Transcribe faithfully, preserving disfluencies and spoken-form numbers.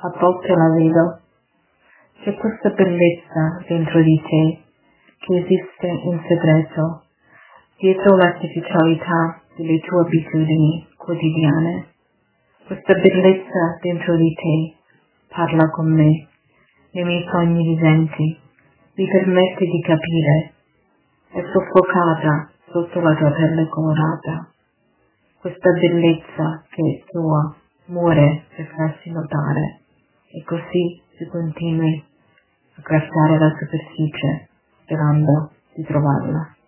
a volte la vedo. C'è questa bellezza dentro di te che esiste in segreto, dietro l'artificialità delle tue abitudini quotidiane. Questa bellezza dentro di te parla con me, nei miei sogni viventi, mi permette di capire, è soffocata sotto la tua pelle colorata. Questa bellezza che è tua muore per farsi notare e così si continui a grattare la superficie sperando di trovarla.